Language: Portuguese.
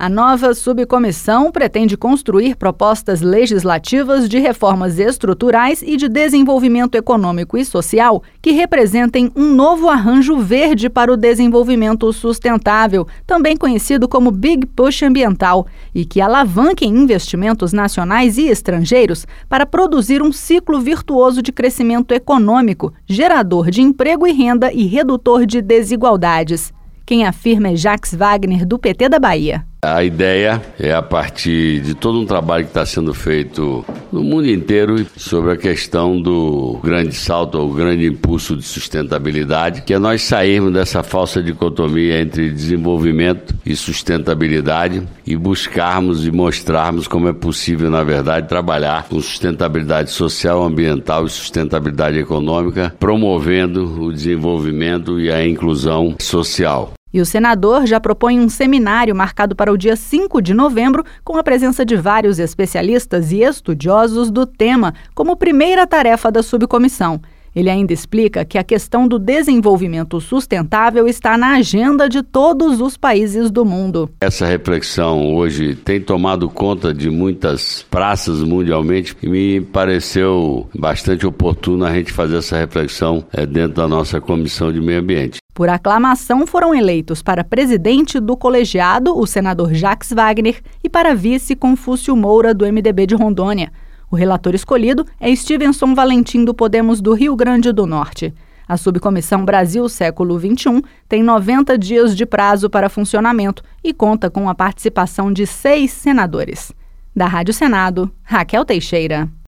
A nova subcomissão pretende construir propostas legislativas de reformas estruturais e de desenvolvimento econômico e social que representem um novo arranjo verde para o desenvolvimento sustentável, também conhecido como Big Push ambiental, e que alavanquem investimentos nacionais e estrangeiros para produzir um ciclo virtuoso de crescimento econômico, gerador de emprego e renda e redutor de desigualdades. Quem afirma é Jacques Wagner, do PT da Bahia. A ideia é, a partir de todo um trabalho que está sendo feito no mundo inteiro sobre a questão do grande salto, ou grande impulso de sustentabilidade, que é nós sairmos dessa falsa dicotomia entre desenvolvimento e sustentabilidade e buscarmos e mostrarmos como é possível, na verdade, trabalhar com sustentabilidade social, ambiental e sustentabilidade econômica, promovendo o desenvolvimento e a inclusão social. E o senador já propõe um seminário marcado para o dia 5 de novembro, com a presença de vários especialistas e estudiosos do tema, como primeira tarefa da subcomissão. Ele ainda explica que a questão do desenvolvimento sustentável está na agenda de todos os países do mundo. Essa reflexão hoje tem tomado conta de muitas praças mundialmente e me pareceu bastante oportuno a gente fazer essa reflexão dentro da nossa Comissão de Meio Ambiente. Por aclamação, foram eleitos para presidente do colegiado o senador Jacques Wagner e para vice Confúcio Moura, do MDB de Rondônia. O relator escolhido é Stevenson Valentim, do Podemos do Rio Grande do Norte. A subcomissão Brasil Século XXI tem 90 dias de prazo para funcionamento e conta com a participação de 6 senadores. Da Rádio Senado, Raquel Teixeira.